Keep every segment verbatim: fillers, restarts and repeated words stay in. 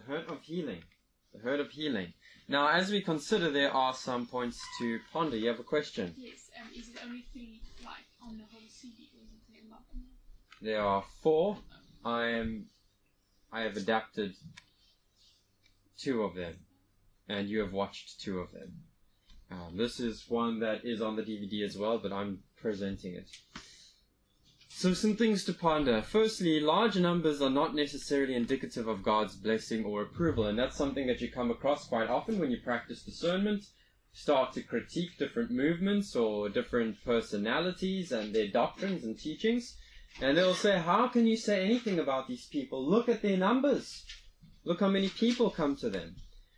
hurt of healing. The hurt of healing. Now, as we consider, there are some points to ponder. You have a question? Yes. Um, is it only three, like, on the whole C D, or is it there a lot more? There are four. I am. I have adapted two of them, and you have watched two of them. Um, this is one that is on the D V D as well, but I'm presenting it. So some things to ponder. Firstly, large numbers are not necessarily indicative of God's blessing or approval, and that's something that you come across quite often when you practice discernment. Start to critique different movements or different personalities and their doctrines and teachings, and they'll say, how can you say anything about these people? Look at their numbers. Look how many people come to them.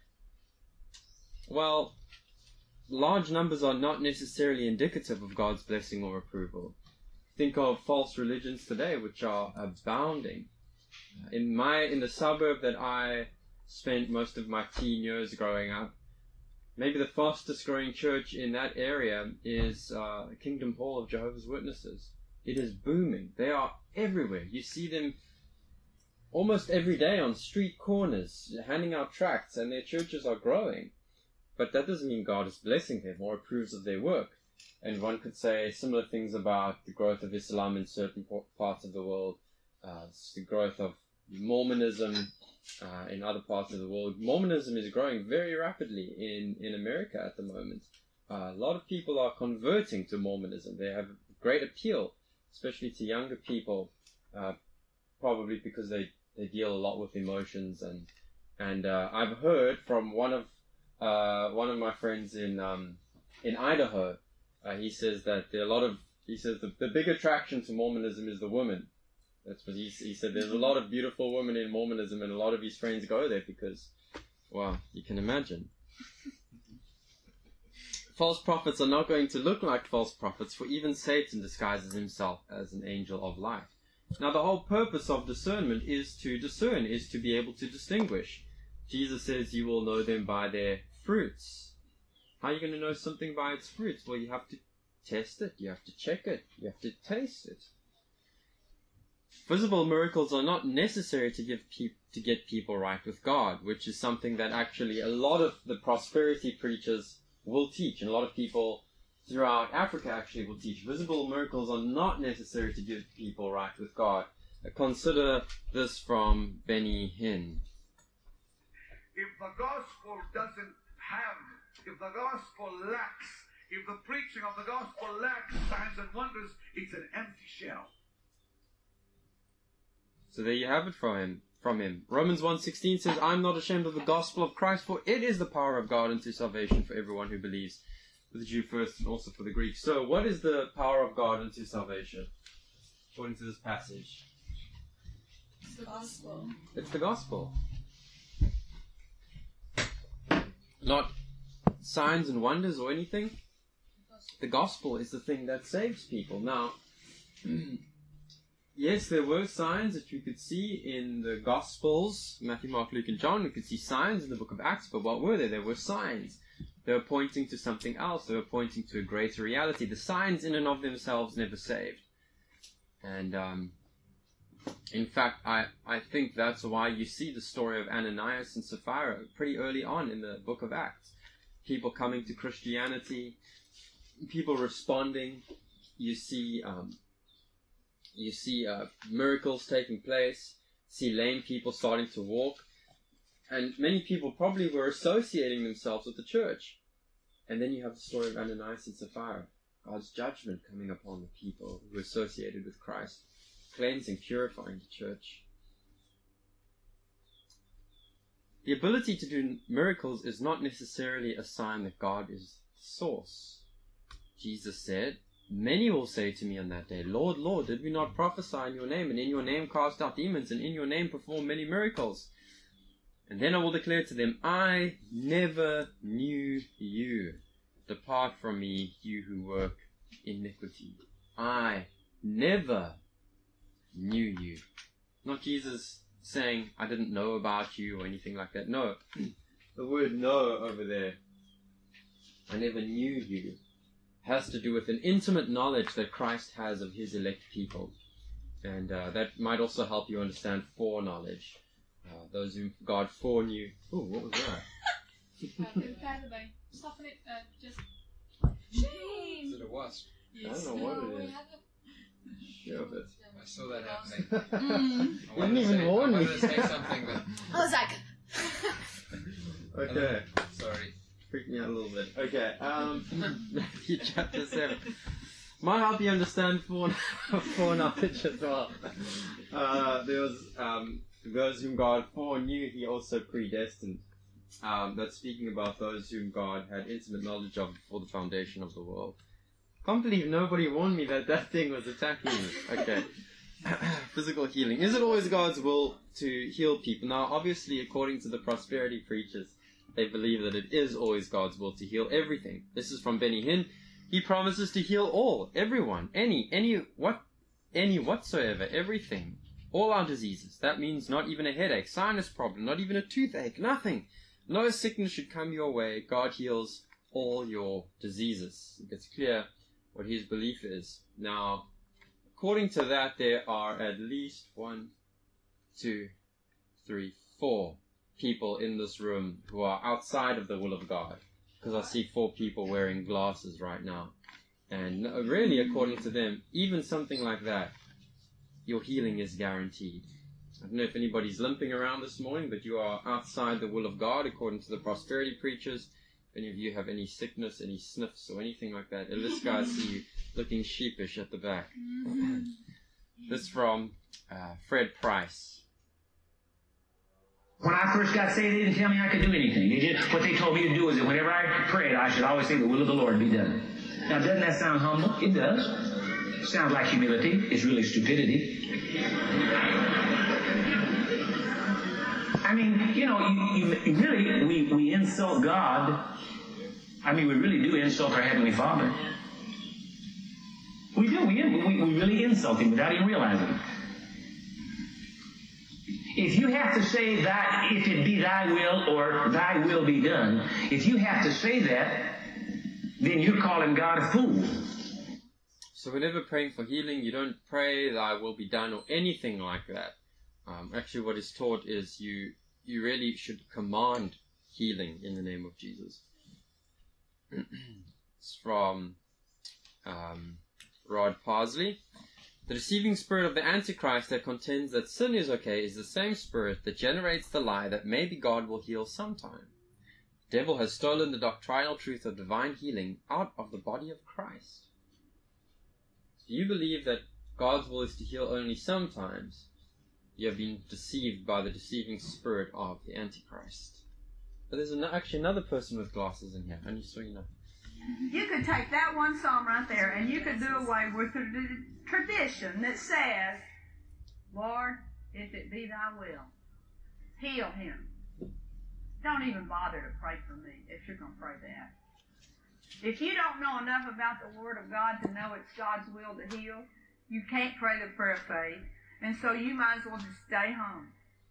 Well, large numbers are not necessarily indicative of God's blessing or approval. Think of false religions today, which are abounding. In my in the suburb that I spent most of my teen years growing up, maybe the fastest growing church in that area is uh, Kingdom Hall of Jehovah's Witnesses. It is booming. They are everywhere. You see them almost every day on street corners, handing out tracts, and their churches are growing. But that doesn't mean God is blessing them or approves of their work. And one could say similar things about the growth of Islam in certain parts of the world, uh, the growth of Mormonism uh, in other parts of the world. Mormonism is growing very rapidly in, in America at the moment. Uh, a lot of people are converting to Mormonism. They have great appeal, especially to younger people, uh, probably because they, they deal a lot with emotions. And and uh, I've heard from one of uh, one of my friends in um, in Idaho. Uh, he says that there are a lot of, he says the, the big attraction to Mormonism is the women. That's what he, he said. There's a lot of beautiful women in Mormonism, and a lot of his friends go there because, well, you can imagine. False prophets are not going to look like false prophets, for even Satan disguises himself as an angel of light. Now, the whole purpose of discernment is to discern, is to be able to distinguish. Jesus says you will know them by their fruits. How are you going to know something by its fruits? Well, you have to test it. You have to check it. You have to taste it. Visible miracles are not necessary to give peop- to get people right with God, which is something that actually a lot of the prosperity preachers will teach, and a lot of people throughout Africa actually will teach. Visible miracles are not necessary to give people right with God. Consider this from Benny Hinn. If the gospel doesn't have If the gospel lacks, if the preaching of the gospel lacks signs and wonders, it's an empty shell. So there you have it from him. From him. Romans one sixteen says, I'm not ashamed of the gospel of Christ, for it is the power of God unto salvation for everyone who believes, for the Jew first and also for the Greek. So what is the power of God unto salvation, according to this passage? It's the gospel. It's the gospel. Not signs and wonders or anything. The gospel is the thing that saves people. Now, yes, there were signs that you could see in the Gospels, Matthew, Mark, Luke, and John. We could see signs in the book of Acts, but what were they? There were signs. They were pointing to something else. They were pointing to a greater reality. The signs in and of themselves never saved. And, um, in fact, I, I think that's why you see the story of Ananias and Sapphira pretty early on in the book of Acts. People coming to Christianity, people responding. You see, um, you see uh, miracles taking place. See lame people starting to walk, and many people probably were associating themselves with the church. And then you have the story of Ananias and Sapphira, God's judgment coming upon the people who associated with Christ, cleansing, purifying the church. The ability to do miracles is not necessarily a sign that God is the source. Jesus said, many will say to me on that day, Lord, Lord, did we not prophesy in your name, and in your name cast out demons, and in your name perform many miracles? And then I will declare to them, I never knew you. Depart from me, you who work iniquity. I never knew you. Not Jesus saying, I didn't know about you or anything like that. No. The word know over there, I never knew you, has to do with an intimate knowledge that Christ has of his elect people. And uh, that might also help you understand foreknowledge. uh, those whom God foreknew. Oh, what was that? Uh, prepare the way. Soften it, uh, just... Is Shame! it a wasp? I don't know what No, it we is. have a- Sure, but I saw that happening. Mm. I wanted Didn't to even say, warn I me. wanted to say something, but I was like... okay. sorry. Freaked me out a little bit. Okay, um, Matthew chapter seven. Might help you understand fore- foreknowledge as well. Uh, there was, um, those whom God foreknew, he also predestined. Um, that's speaking about those whom God had intimate knowledge of before the foundation of the world. Can't believe nobody warned me that that thing was attacking me. Okay. Physical healing. Is it always God's will to heal people? Now, obviously, according to the prosperity preachers, they believe that it is always God's will to heal everything. This is from Benny Hinn. He promises to heal all, everyone, any, any, what, any whatsoever, everything, all our diseases. That means not even a headache, sinus problem, not even a toothache, nothing. No sickness should come your way. God heals all your diseases. It's clear what his belief is. Now, according to that, there are at least one, two, three, four people in this room who are outside of the will of God. Because I see four people wearing glasses right now. And really, according to them, even something like that, your healing is guaranteed. I don't know if anybody's limping around this morning, but you are outside the will of God, according to the prosperity preachers. If any of you have any sickness, any sniffs, or anything like that, this guy I see you looking sheepish at the back. This from uh, Fred Price. When I first got saved, they didn't tell me I could do anything. They just, what they told me to do is that whenever I prayed, I should always say, the will of the Lord be done. Now, doesn't that sound humble? It does. It sounds like humility. It's really stupidity. I mean, you know, you, you really, we, we insult God. I mean, we really do insult our Heavenly Father. We do. We, we, we really insult Him without even realizing it. If you have to say that, if it be thy will or thy will be done, if you have to say that, then you're calling God a fool. So whenever praying for healing, you don't pray thy will be done or anything like that. Um, actually, what is taught is you you really should command healing in the name of Jesus. It's from um, Rod Parsley. The deceiving spirit of the Antichrist that contends that sin is okay is the same spirit that generates the lie that maybe God will heal sometime. The devil has stolen the doctrinal truth of divine healing out of the body of Christ. If you believe that God's will is to heal only sometimes, you have been deceived by the deceiving spirit of the Antichrist. But there's an, actually another person with glasses in here, only so you know. You could take that one psalm right there and you could do away with the tradition that says, Lord, if it be thy will, heal him. Don't even bother to pray for me if you're going to pray that. If you don't know enough about the Word of God to know it's God's will to heal, you can't pray the prayer of faith, and so you might as well just stay home.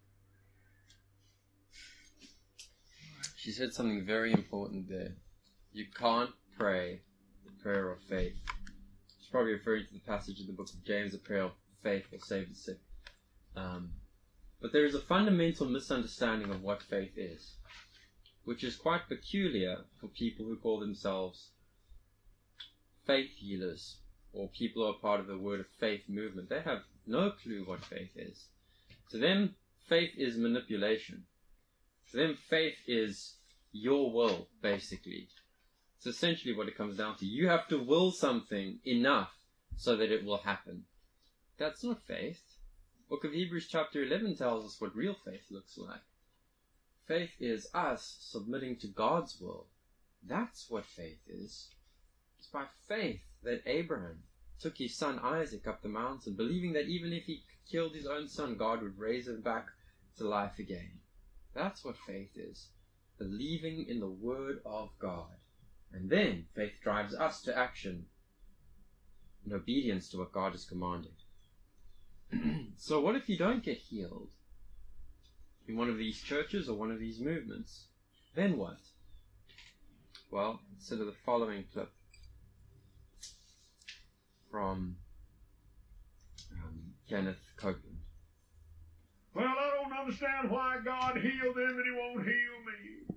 She said something very important there. You can't pray the prayer of faith. She's probably referring to the passage in the book of James, the prayer of faith will save the sick. Um, but there is a fundamental misunderstanding of what faith is, which is quite peculiar for people who call themselves faith healers, or people who are part of the Word of Faith movement. They have no clue what faith is. To them, faith is manipulation. To them, faith is your will, basically. It's essentially what it comes down to. You have to will something enough so that it will happen. That's not faith. Book of Hebrews chapter eleven tells us what real faith looks like. Faith is us submitting to God's will. That's what faith is. It's by faith that Abraham took his son Isaac up the mountain, believing that even if he killed his own son, God would raise him back to life again. That's what faith is. Believing in the Word of God. And then faith drives us to action in obedience to what God has commanded. So what if you don't get healed in one of these churches or one of these movements? Then what? Well, consider the following clip from um, Kenneth Copeland. Well, I don't know understand why God healed them and He won't heal me.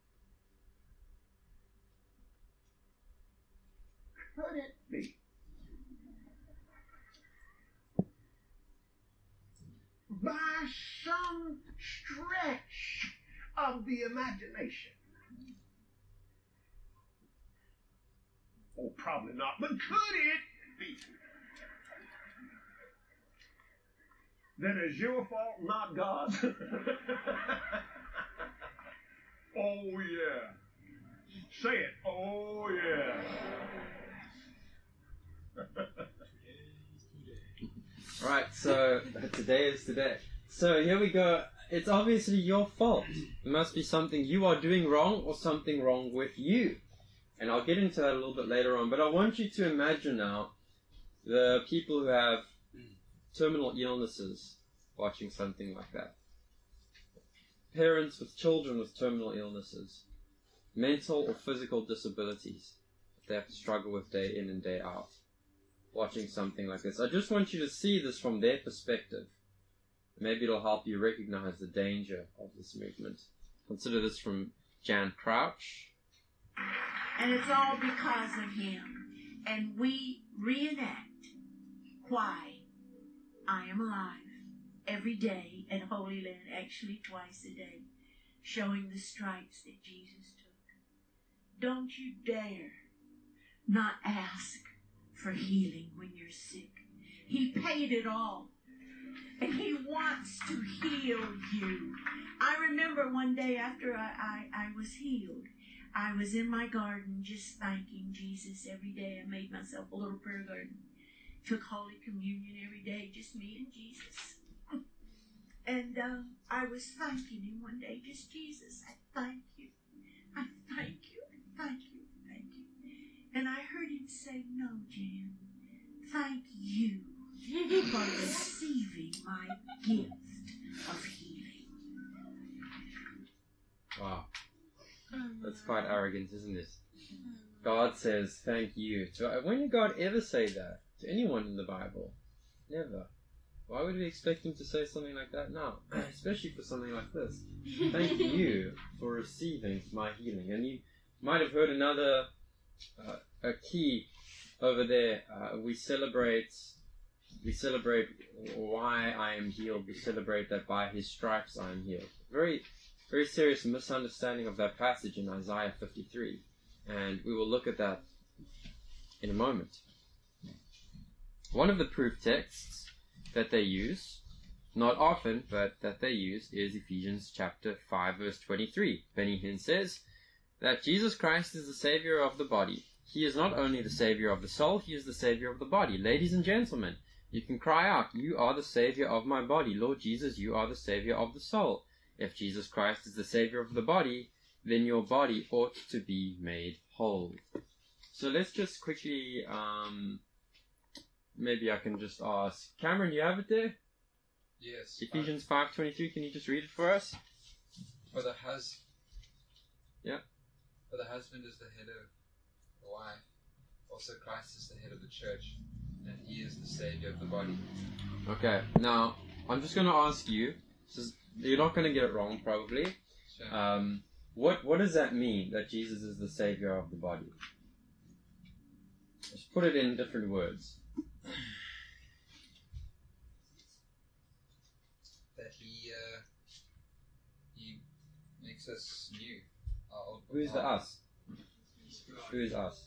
Could it be by some stretch of the imagination? Oh, probably not. But could it be that it's your fault, not God's? Oh, yeah. Say it. Oh, yeah. Right, so today is today. So here we go. It's obviously your fault. It must be something you are doing wrong or something wrong with you. And I'll get into that a little bit later on. But I want you to imagine now the people who have terminal illnesses watching something like that. Parents with children with terminal illnesses. Mental or physical disabilities that they have to struggle with day in and day out. Watching something like this. I just want you to see this from their perspective. Maybe it'll help you recognize the danger of this movement. Consider this from Jan Crouch. And it's all because of him. And we reenact why I am alive every day at Holy Land, actually twice a day, showing the stripes that Jesus took. Don't you dare not ask for healing when you're sick. He paid it all. And He wants to heal you. I remember one day after I, I, I was healed, I was in my garden just thanking Jesus every day. I made myself a little prayer garden. Took Holy Communion every day, just me and Jesus. And uh, I was thanking Him one day, just Jesus, I thank you. I thank you. I thank you. Thank you. And I heard Him say, no, Jan, thank you for receiving my gift of healing. Wow. That's quite arrogant, isn't it? God says, thank you. To, when did God ever say that to anyone in the Bible? Never. Why would we expect Him to say something like that now? Especially for something like this. Thank you for receiving my healing. And you might have heard another uh, a key over there. Uh, we celebrate we celebrate why I am healed. We celebrate that by His stripes I am healed. Very very serious misunderstanding of that passage in Isaiah fifty-three. And we will look at that in a moment. One of the proof texts that they use, not often, but that they use, is Ephesians chapter five, verse twenty-three. Benny Hinn says that Jesus Christ is the Savior of the body. He is not only the Savior of the soul, He is the Savior of the body. Ladies and gentlemen, you can cry out, you are the Savior of my body. Lord Jesus, you are the Savior of the soul. If Jesus Christ is the Savior of the body, then your body ought to be made whole. So let's just quickly, um, maybe I can just ask, Cameron, you have it there? Yes. Ephesians five twenty-three, can you just read it for us? For the hus- Yeah. For the husband is the head of the wife. Also Christ is the head of the church, and He is the Savior of the body. Okay, now, I'm just going to ask you, this is, you're not going to get it wrong, probably. Sure. Um, what, what does that mean, that Jesus is the Savior of the body? Let's put it in different words. That He uh, He makes us new. Our old Who's the our- us? Who is us?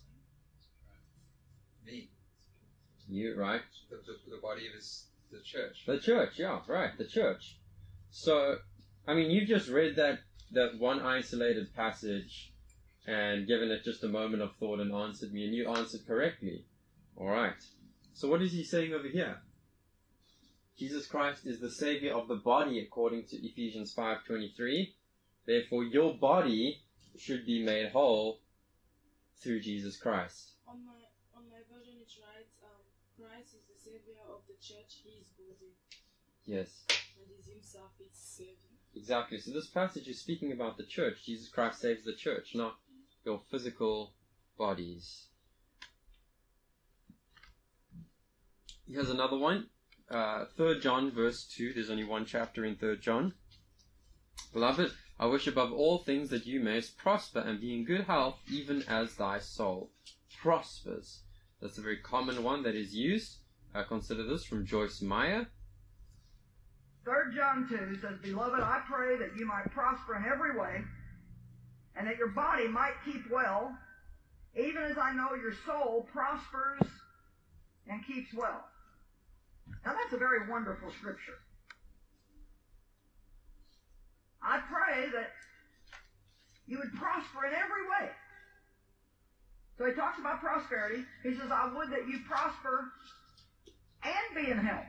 Me. You, right? The, the, the body of His the church. The church, yeah, right, the church. So, I mean, you've just read that, that one isolated passage and given it just a moment of thought and answered me, and you answered correctly. Alright. So what is he saying over here? Jesus Christ is the Savior of the body according to Ephesians five twenty-three. Therefore, your body should be made whole through Jesus Christ. On my on my version it writes, um, Christ is the Savior of the church, He is body, Yes. and He Himself is Savior. Exactly. So this passage is speaking about the church. Jesus Christ saves the church, not your physical bodies. Here's another one. uh, Third John verse two. There's only one chapter in Third John. Beloved, I wish above all things that you mayest prosper and be in good health, even as thy soul prospers. That's a very common one that is used. Uh, consider this from Joyce Meyer. Third John two says, Beloved, I pray that you might prosper in every way, and that your body might keep well, even as I know your soul prospers and keeps well. Now that's a very wonderful scripture. I pray that you would prosper in every way. So he talks about prosperity. He says, I would that you prosper and be in health.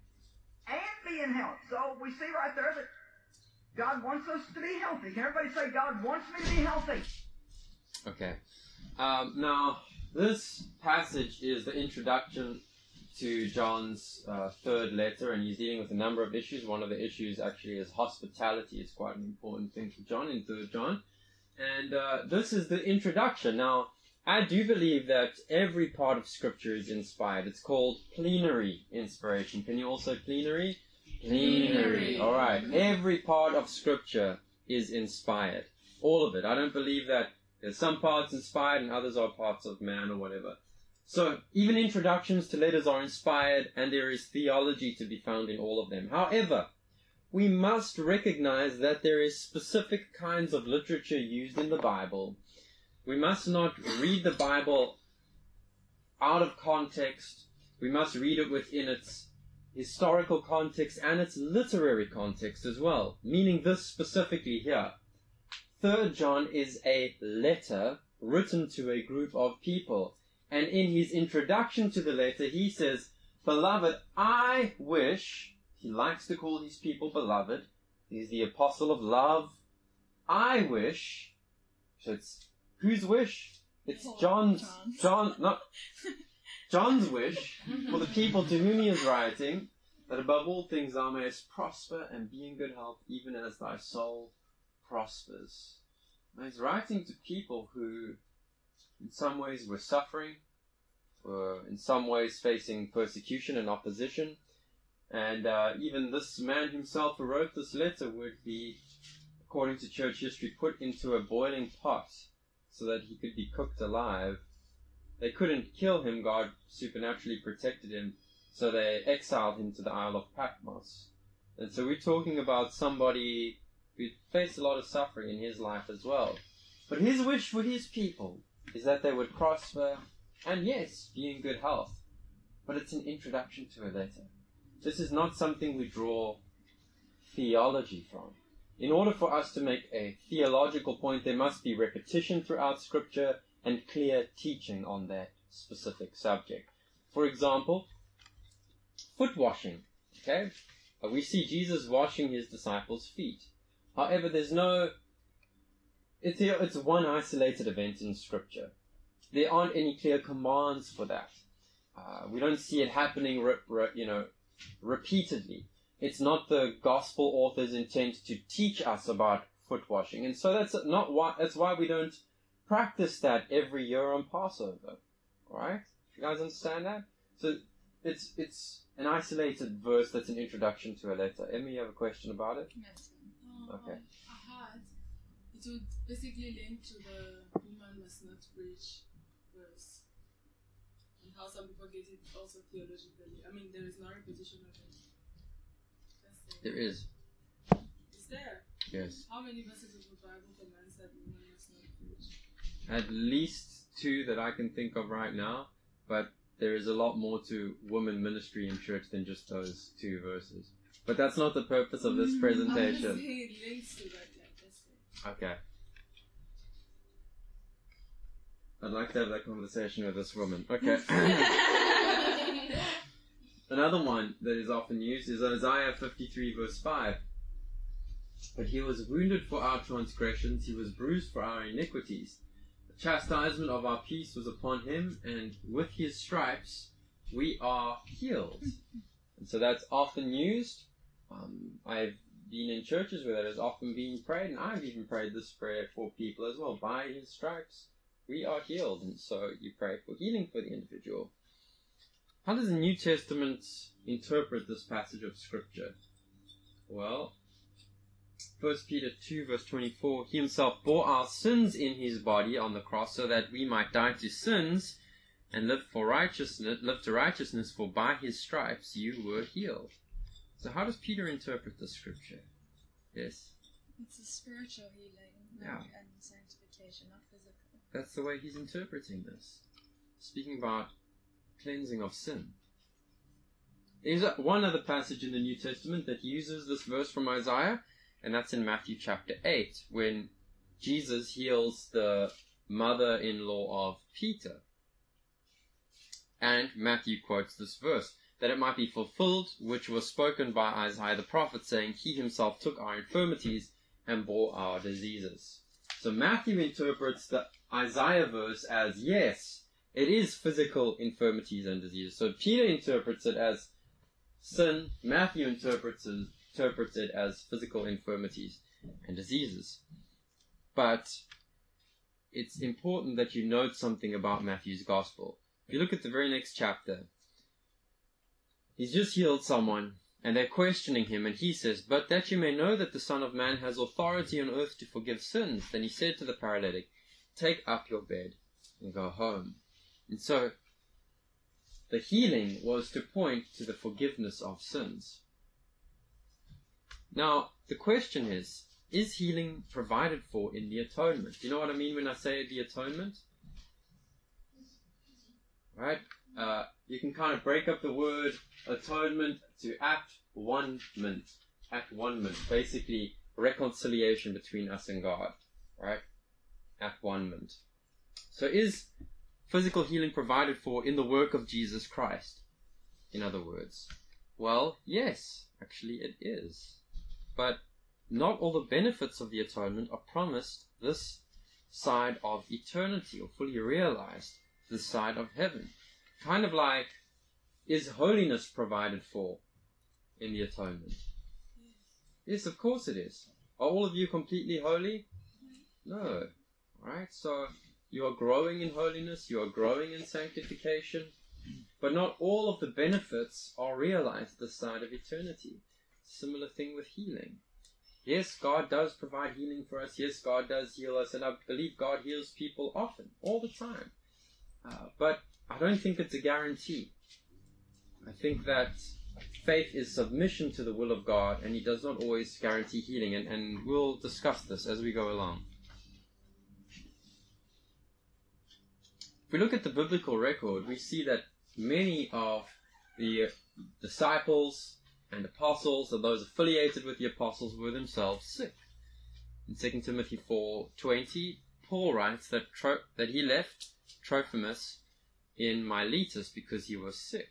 And be in health. So we see right there that God wants us to be healthy. Can everybody say, God wants me to be healthy? Okay. Um, now, this passage is the introduction to John's uh, third letter, and he's dealing with a number of issues. One of the issues actually is hospitality. It's quite an important thing for John in Third John. And uh, this is the introduction. Now, I do believe that every part of Scripture is inspired. It's called plenary inspiration. Can you also plenary? Plenary. All right. Every part of Scripture is inspired. All of it. I don't believe that there's some parts inspired and others are parts of man or whatever. So, even introductions to letters are inspired, and there is theology to be found in all of them. However, we must recognize that there is specific kinds of literature used in the Bible. We must not read the Bible out of context. We must read it within its historical context and its literary context as well. Meaning this specifically here. Third John is a letter written to a group of people. And in his introduction to the letter, he says, Beloved, I wish, he likes to call his people beloved. He's the apostle of love. I wish, so it's, whose wish? It's John's, John, not, John's wish for the people to whom he is writing, that above all things thou mayest prosper and be in good health, even as thy soul prospers. Now he's writing to people who, in some ways, were suffering, were in some ways facing persecution and opposition, and uh, even this man himself who wrote this letter would be, according to church history, put into a boiling pot so that he could be cooked alive. They couldn't kill him. God supernaturally protected him, so they exiled him to the Isle of Patmos. And so we're talking about somebody who faced a lot of suffering in his life as well. But his wish for his people is that they would prosper and, yes, be in good health. But it's an introduction to a letter. This is not something we draw theology from. In order for us to make a theological point, there must be repetition throughout Scripture and clear teaching on that specific subject. For example, foot washing. Okay? Uh, we see Jesus washing his disciples' feet. However, there's no... It's, it's one isolated event in Scripture. There aren't any clear commands for that. Uh, we don't see it happening, re, re, you know, repeatedly. It's not the gospel author's intent to teach us about foot washing, and so that's not why. That's why we don't practice that every year on Passover. All right, you guys understand that? So it's it's an isolated verse that's an introduction to a letter. Emmy, you have a question about it? Yes. Uh, Okay. I had. It would basically link to the woman must not preach verse, and how some people get it also theologically. I mean, there is no repetition of it. There is. Is there? Yes. How many verses of the Bible commands that women must not preach? At least two that I can think of right now, but there is a lot more to women ministry in church than just those two verses. But that's not the purpose of this I'm presentation. just saying it links to that, like, that's it. Okay. I'd like to have that conversation with this woman. Okay. Another one that is often used is Isaiah fifty-three verse five. But he was wounded for our transgressions, he was bruised for our iniquities. The chastisement of our peace was upon him, and with his stripes we are healed. And so that's often used. Um, I've been in churches where that has often been prayed, and I've even prayed this prayer for people as well. By his stripes we are healed. And so you pray for healing for the individual. How does the New Testament interpret this passage of Scripture? Well, First Peter two verse twenty-four, He himself bore our sins in his body on the cross so that we might die to sins and live for righteousness, live to righteousness, for by his stripes you were healed. So how does Peter interpret the Scripture? Yes? It's a spiritual healing, Yeah. and sanctification, not physical. That's the way he's interpreting this. Speaking about cleansing of sin. There's a- one other passage in the New Testament that uses this verse from Isaiah, and that's in Matthew chapter eight, when Jesus heals the mother-in-law of Peter. And Matthew quotes this verse, that it might be fulfilled, which was spoken by Isaiah the prophet, saying, He himself took our infirmities and bore our diseases. So Matthew interprets the Isaiah verse as, yes, it is physical infirmities and diseases. So Peter interprets it as sin. Matthew interprets it, interprets it as physical infirmities and diseases. But it's important that you note something about Matthew's gospel. If you look at the very next chapter, he's just healed someone, and they're questioning him, and he says, But that you may know that the Son of Man has authority on earth to forgive sins. Then he said to the paralytic, Take up your bed and go home. And so, the healing was to point to the forgiveness of sins. Now, the question is, is healing provided for in the atonement? Do you know what I mean when I say the atonement? Right? Uh, you can kind of break up the word atonement to at-one-ment. At-one-ment. Basically, reconciliation between us and God. Right? At-one-ment. So is physical healing provided for in the work of Jesus Christ? In other words. Well, yes, actually it is. But not all the benefits of the atonement are promised this side of eternity, or fully realized this side of heaven. Kind of like, is holiness provided for in the atonement? Yes, of course it is. Are all of you completely holy? No. Alright, so you are growing in holiness, you are growing in sanctification, but not all of the benefits are realized this side of eternity. Similar thing with healing. Yes, God does provide healing for us. Yes, God does heal us, and I believe God heals people often, all the time. Uh, but I don't think it's a guarantee. I think that faith is submission to the will of God, and He does not always guarantee healing, and, and we'll discuss this as we go along. If we look at the biblical record, we see that many of the disciples and apostles, and those affiliated with the apostles, were themselves sick. In Second Timothy four twenty, Paul writes that Tro- that he left Trophimus in Miletus because he was sick.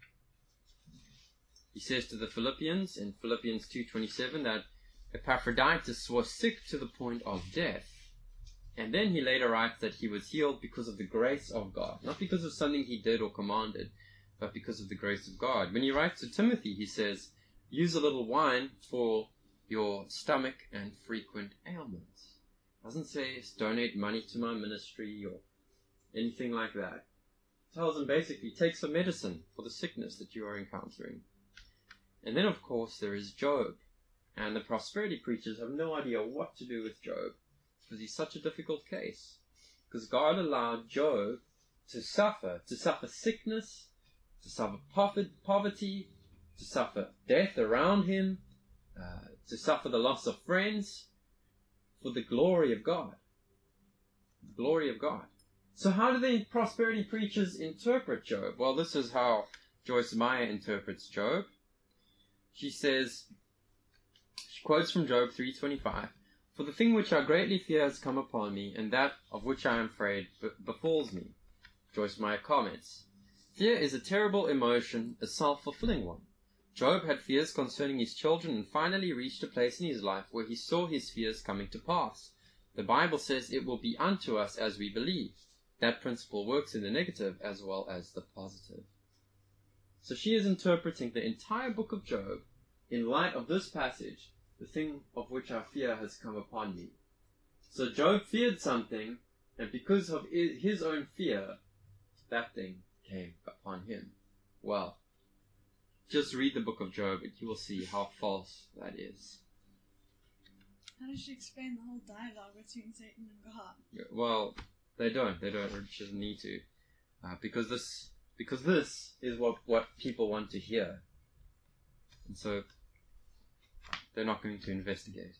He says to the Philippians in Philippians two twenty-seven that Epaphroditus was sick to the point of death. And then he later writes that he was healed because of the grace of God. Not because of something he did or commanded, but because of the grace of God. When he writes to Timothy, he says, use a little wine for your stomach and frequent ailments. Doesn't say donate money to my ministry or anything like that. Tells him basically, take some medicine for the sickness that you are encountering. And then, of course, there is Job. And the prosperity preachers have no idea what to do with Job, because he's such a difficult case. Because God allowed Job to suffer, to suffer sickness, to suffer poverty, to suffer death around him, uh, to suffer the loss of friends, for the glory of God. The glory of God. So how do the prosperity preachers interpret Job? Well, this is how Joyce Meyer interprets Job. She says, she quotes from Job three twenty-five, for the thing which I greatly fear has come upon me, and that of which I am afraid be- befalls me. Joyce Meyer comments, fear is a terrible emotion, a self-fulfilling one. Job had fears concerning his children and finally reached a place in his life where he saw his fears coming to pass. The Bible says it will be unto us as we believe. That principle works in the negative as well as the positive. So she is interpreting the entire book of Job in light of this passage, the thing of which I fear has come upon me. So Job feared something, and because of his own fear, that thing came upon him. well. Just read the book of Job and you will see how false that is. How does she explain the whole dialogue between Satan and God? Well, they don't. They don't. Or shouldn't need to, uh, because this because this is what what people want to hear, and so they're not going to investigate.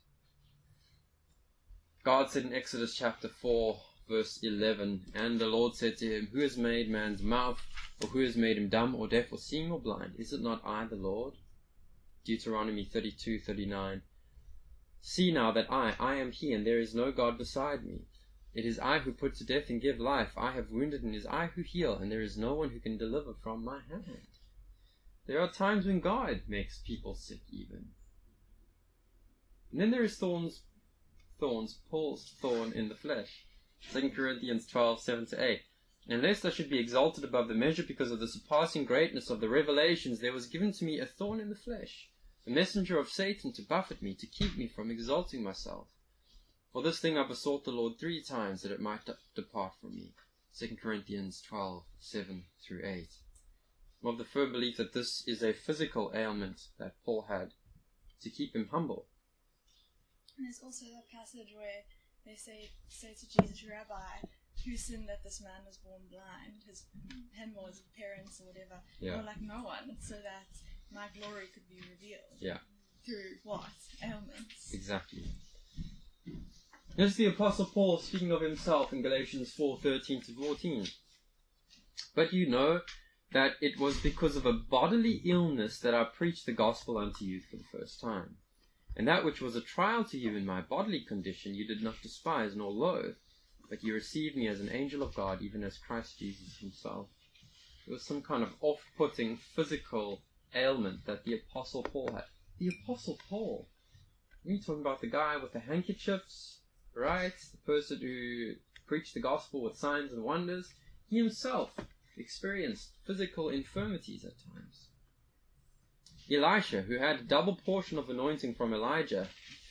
God said in Exodus chapter four, verse eleven, and the Lord said to him, "Who has made man's mouth, or who has made him dumb, or deaf, or seeing, or blind? Is it not I, the Lord?" Deuteronomy thirty-two, thirty-nine. See now that I, I am he, and there is no God beside me. It is I who put to death and give life. I have wounded, and it is I who heal, and there is no one who can deliver from my hand. There are times when God makes people sick even. And then there is thorns, thorns, Paul's thorn in the flesh. Second Corinthians twelve, seven to eight. And lest I should be exalted above the measure because of the surpassing greatness of the revelations, there was given to me a thorn in the flesh, the messenger of Satan to buffet me, to keep me from exalting myself. For this thing I besought the Lord three times, that it might de- depart from me. Second Corinthians twelve, seven through eight. I'm of the firm belief that this is a physical ailment that Paul had to keep him humble. And there's also that passage where they say say to Jesus, "Rabbi, who sinned that this man was born blind? His him or his parents or whatever?" Yeah. Or like no one, so that my glory could be revealed. Yeah. Through what? Ailments. Exactly. This is the Apostle Paul speaking of himself in Galatians four, thirteen to fourteen. But you know that it was because of a bodily illness that I preached the gospel unto you for the first time. And that which was a trial to you in my bodily condition you did not despise nor loathe, but you received me as an angel of God, even as Christ Jesus himself. It was some kind of off-putting physical ailment that the Apostle Paul had. The Apostle Paul? We're talking about the guy with the handkerchiefs, right? The person who preached the gospel with signs and wonders. He himself experienced physical infirmities at times. Elisha, who had a double portion of anointing from Elijah,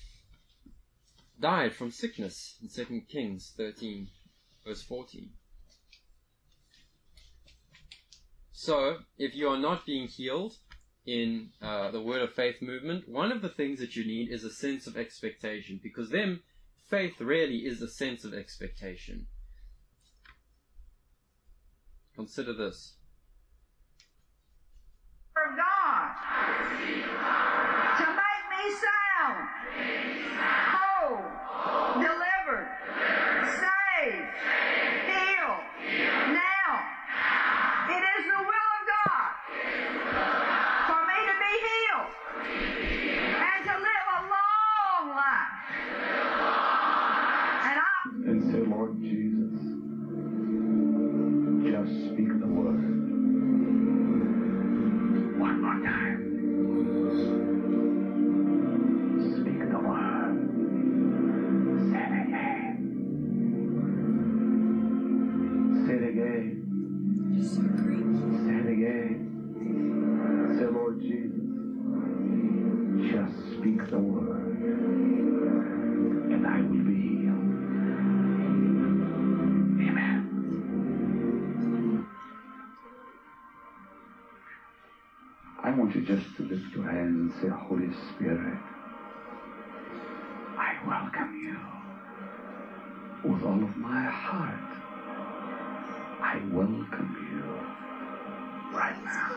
died from sickness in Second Kings thirteen, verse fourteen. So, if you are not being healed in uh, the Word of Faith movement, one of the things that you need is a sense of expectation, because then faith really is a sense of expectation. Consider this. From God to make me sound, whole, delivered, saved, healed. Now, it is the will of God for me to be healed and to live a long life. And I And say, Lord Jesus, just speak the word. One more time. Speak the word. Say it again. Say it again. Say it again. Say, Lord Jesus, just speak the word, and I will be healed. Amen. I want you just to lift your hand and say, Holy Spirit, I welcome you with all of my heart. I welcome you right now.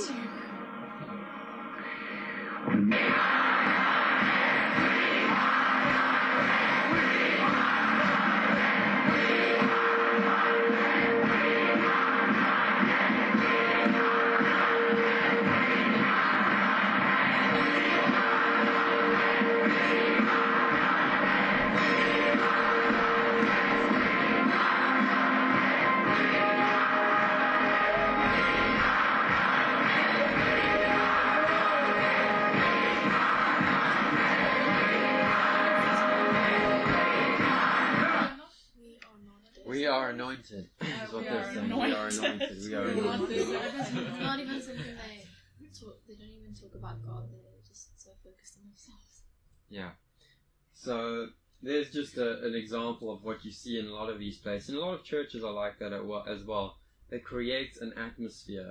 We are anointed. Is what we they're are saying. anointed. We are anointed. We are anointed. It's not even something they talk, they don't even talk about God, they're just so focused on themselves. Yeah. So there's just a, an example of what you see in a lot of these places. And a lot of churches are like that as well. They create an atmosphere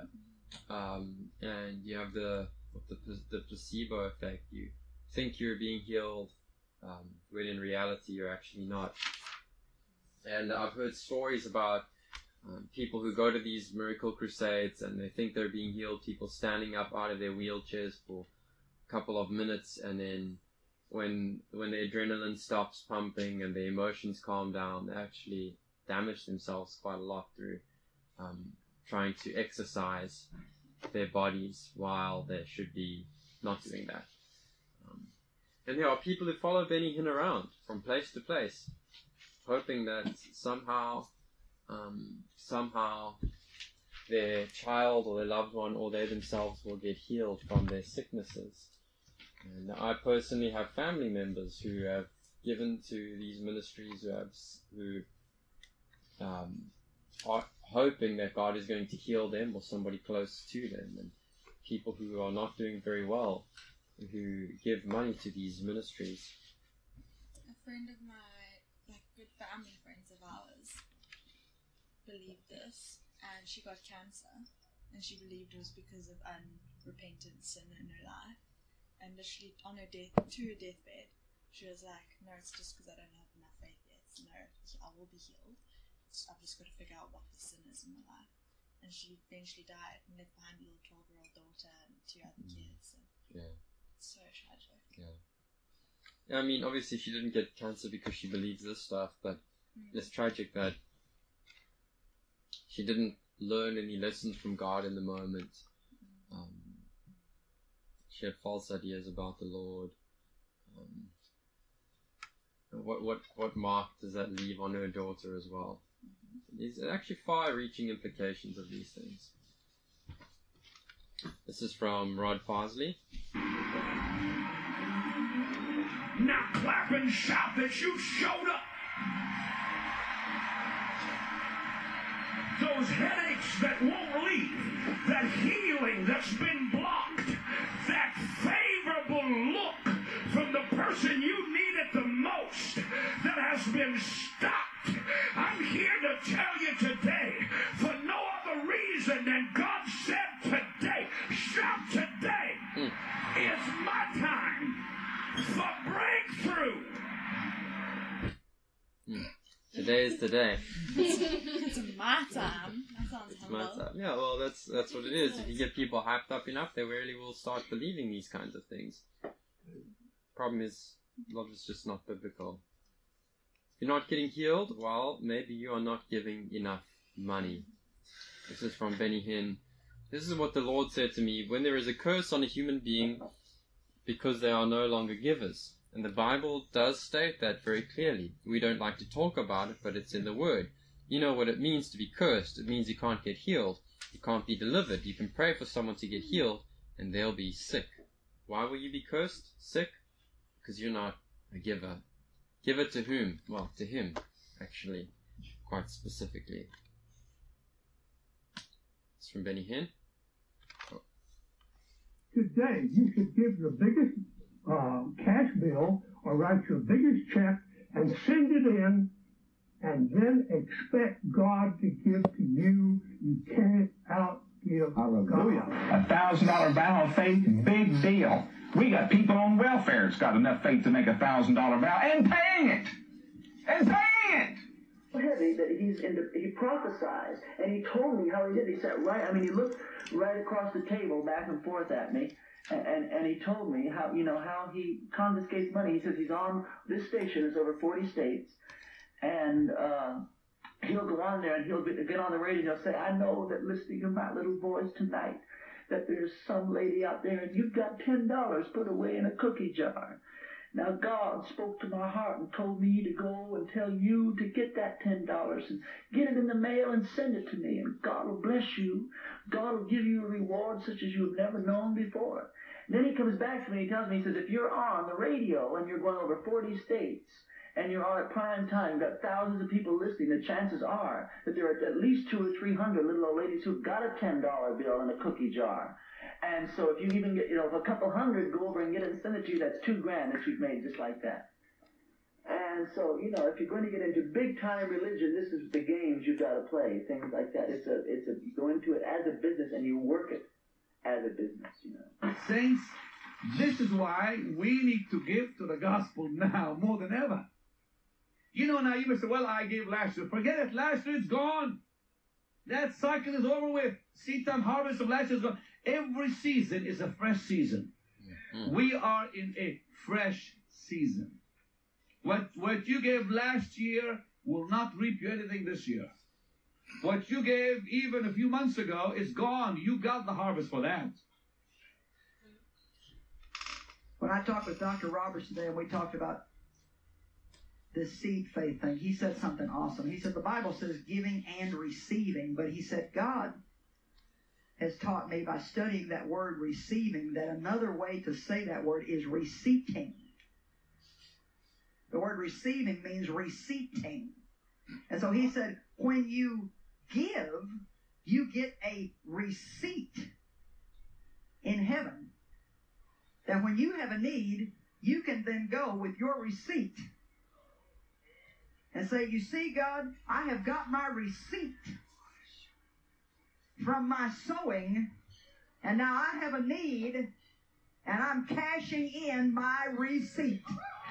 um, and you have the the the placebo effect. You think you're being healed, um, when in reality you're actually not. And I've heard stories about um, people who go to these miracle crusades and they think they're being healed. People standing up out of their wheelchairs for a couple of minutes, and then when when the adrenaline stops pumping and the emotions calm down, they actually damage themselves quite a lot through um, trying to exercise their bodies while they should be not doing that. Um, and there are people who follow Benny Hinn around from place to place, hoping that somehow, um, somehow their child or their loved one or they themselves will get healed from their sicknesses. And I personally have family members who have given to these ministries, who have, who um, are hoping that God is going to heal them or somebody close to them, and people who are not doing very well, who give money to these ministries. A friend of my, like, good family friends of ours, believed this, and she got cancer, and she believed it was because of unrepentant sin in her life, and literally on her death, to her deathbed, she was like, no, it's just because I don't have enough faith yet, no, I will be healed. I've just got to figure out what the sin is in my life. And she eventually died and left behind a little twelve-year-old daughter and two other mm. kids. And yeah. It's so tragic. Yeah. Yeah. I mean, obviously she didn't get cancer because she believes this stuff, but mm. it's tragic that she didn't learn any lessons from God in the moment. Mm. Um, she had false ideas about the Lord. Um, what what what mark does that leave on her daughter as well? There's actually far-reaching implications of these things. This is from Rod Parsley. Now clap and shout that you showed up. Those headaches that won't leave, that healing that's been blocked, that favorable look from the person you needed the most that has been stopped. I'm here to tell you today, for no other reason than God said today, shout today, mm. it's my time for breakthrough. Mm. Today is today. It's my time. That sounds it's humble. my time. Yeah, well, that's that's what it is. If you get people hyped up enough, they really will start believing these kinds of things. Problem is, a lot of it's just not biblical. If you're not getting healed, well, maybe you are not giving enough money. This is from Benny Hinn. This is what the Lord said to me: when there is a curse on a human being because they are no longer givers. And the Bible does state that very clearly. We don't like to talk about it, but it's in the Word. You know what it means to be cursed. It means you can't get healed. You can't be delivered. You can pray for someone to get healed, and they'll be sick. Why will you be cursed? Sick? Because you're not a giver. Give it to whom? Well, to Him, actually, quite specifically. It's from Benny Hinn. Oh. Today, you should give your biggest uh, cash bill or write your biggest check and send it in, and then expect God to give to you. You can't outgive Hallelujah. God. A thousand dollar vow of faith, big deal. We got people on welfare that's got enough faith to make a thousand dollar vow and paying it. And paying it. Heavy that he's in the, he prophesies, and he told me how he did. He sat right, I mean, he looked right across the table, back and forth at me, and, and, and he told me how, you know, how he confiscates money. He says he's on, this station is over forty states, and uh, he'll go on there and he'll get on the radio and he'll say, I know that listening to my little voice tonight, that there's some lady out there and you've got ten dollars put away in a cookie jar. Now God spoke to my heart and told me to go and tell you to get that ten dollars and get it in the mail and send it to me, and God will bless you. God will give you a reward such as you've never known before. And then he comes back to me and he tells me, he says, if you're on the radio and you're going over forty states and you're on at prime time, you've got thousands of people listening, the chances are that there are at least two or three hundred little old ladies who've got a ten dollar bill in a cookie jar. And so if you even get, you know, if a couple hundred go over and get it and send it to you, that's two grand that you've made just like that. And so, you know, if you're going to get into big time religion, this is the games you've got to play, things like that. It's a, it's a, you go into it as a business and you work it as a business, you know. Saints, this is why we need to give to the gospel now more than ever. You know, now you may say, well, I gave last year. Forget it. Last year it's gone. That cycle is over with. Seed time harvest of last year is gone. Every season is a fresh season. Mm-hmm. We are in a fresh season. What, what you gave last year will not reap you anything this year. What you gave even a few months ago is gone. You got the harvest for that. When I talked with Doctor Roberts today and we talked about this seed faith thing, he said something awesome. He said the Bible says giving and receiving, but he said God has taught me by studying that word receiving that another way to say that word is receipting. The word receiving means receipting. And so he said when you give, you get a receipt in heaven. That when you have a need, you can then go with your receipt and say, you see, God, I have got my receipt from my sowing, and now I have a need, and I'm cashing in my receipt.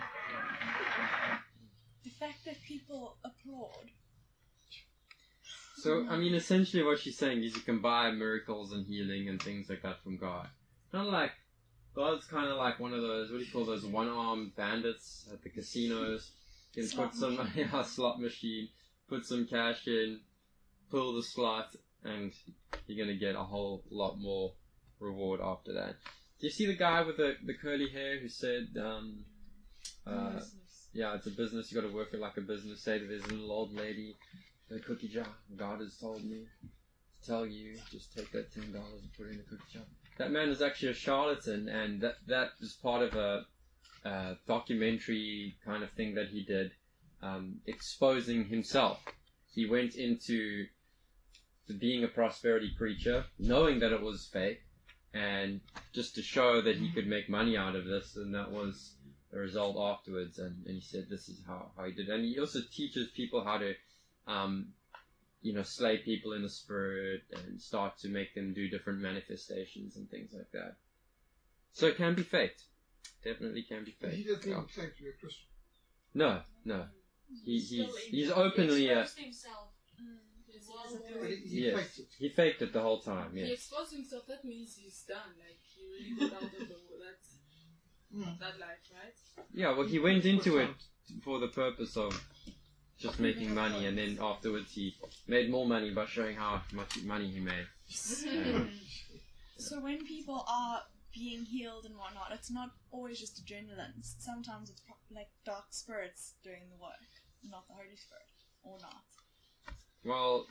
The fact that people applaud. So, I mean, essentially what she's saying is you can buy miracles and healing and things like that from God. Kind of like, God's kind of like one of those, what do you call those, one-armed bandits at the casinos. You can put some, yeah, slot machine, put some cash in, pull the slot, and you're going to get a whole lot more reward after that. Do you see the guy with the, the curly hair who said, um, uh, yeah, it's a business, you got to work it like a business. Say that there's a little old lady in a cookie jar. God has told me to tell you, just take that ten dollars and put it in the cookie jar. That man is actually a charlatan, and that that is part of a, a documentary kind of thing that he did, um, exposing himself. He went into to being a prosperity preacher, knowing that it was fake, and just to show that he could make money out of this, and that was the result afterwards. And, and he said this is how, how he did it. And he also teaches people how to um, you know, slay people in the spirit and start to make them do different manifestations and things like that. So it can be faked. Definitely can be faked. He doesn't yeah. even claim to be a Christian. No, no. He, he's he's openly he a... exposed himself. Mm. He, he yes, faked it. he faked it the whole time, He yes. exposed himself, that means he's done. Like, he really got out of the, that, Mm. that life, right? Yeah, well, he went into it for the purpose of just making money, and then afterwards he made more money by showing how much money he made. Yeah. So when people are being healed and whatnot, it's not always just adrenaline. Sometimes it's pro- like dark spirits doing the work, not the Holy Spirit, or not. Well,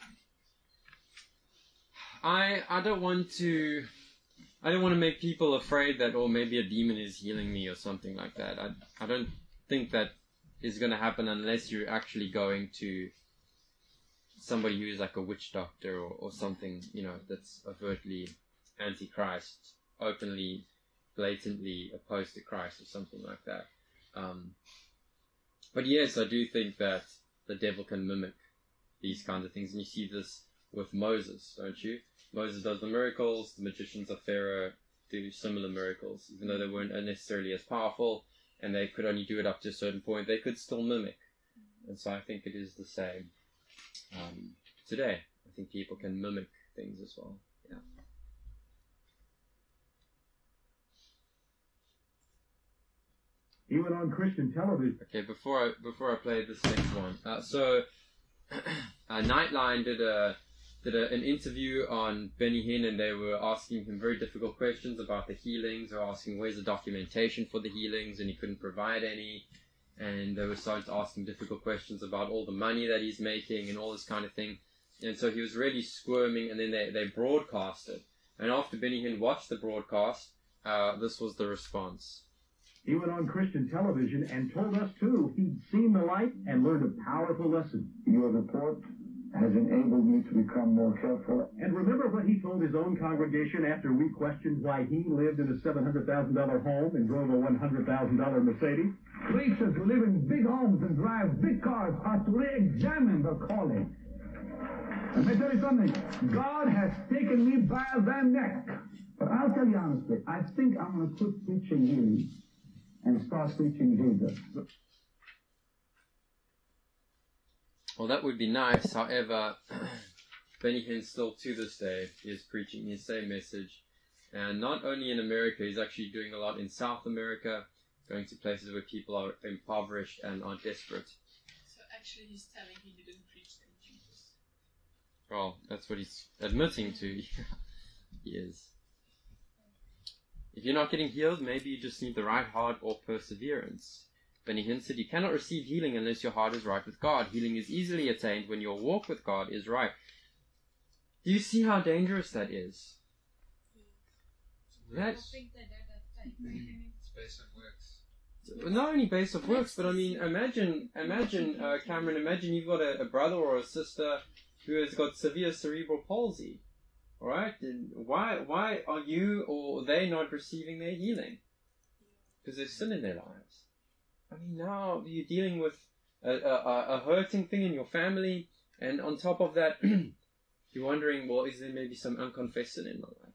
I I don't want to I don't want to make people afraid that, oh, maybe a demon is healing me or something like that. I I don't think that is going to happen unless you're actually going to somebody who is like a witch doctor or, or something, you know, that's overtly anti-Christ, openly, blatantly opposed to Christ or something like that. Um, but yes, I do think that the devil can mimic these kinds of things, and you see this with Moses, don't you? Moses does the miracles, the magicians of Pharaoh do similar miracles, even though they weren't necessarily as powerful, and they could only do it up to a certain point, they could still mimic. And so I think it is the same um, today. I think people can mimic things as well. Yeah. Even on Christian television. Okay, before I before I play this next one, uh, so uh, Nightline did a did a, an interview on Benny Hinn, and they were asking him very difficult questions about the healings. They were asking where's the documentation for the healings, and he couldn't provide any. And they were starting to ask him difficult questions about all the money that he's making and all this kind of thing. And so he was really squirming, and then they, they broadcast it. And after Benny Hinn watched the broadcast, uh, this was the response. He went on Christian television and told us, too, he'd seen the light and learned a powerful lesson. You are the port has enabled me to become more careful. And remember what he told his own congregation after we questioned why he lived in a seven hundred thousand dollar home and drove a one hundred thousand dollar Mercedes? Preachers who live in big homes and drive big cars are to re-examine their calling. And let me tell you something. God has taken me by the neck. But I'll tell you honestly, I think I'm going to quit preaching healing and start preaching Jesus. Well, that would be nice. However, Benny Hinn still to this day is preaching his same message. And not only in America, he's actually doing a lot in South America, going to places where people are impoverished and are desperate. So actually he's telling he didn't preach them Jesus. Well, that's what he's admitting to. He is. If you're not getting healed, maybe you just need the right heart or perseverance. Benny Hinn said you cannot receive healing unless your heart is right with God. Healing is easily attained when your walk with God is right. Do you see how dangerous that is? That's It's based on works. not only based off works, but I mean, imagine, imagine, uh, Cameron, imagine you've got a, a brother or a sister who has got severe cerebral palsy. All right, and why, why are you or they not receiving their healing? Because there's sin in their lives. I mean, now you're dealing with a, a, a hurting thing in your family, and on top of that, you're wondering, well, is there maybe some unconfessed sin in my life?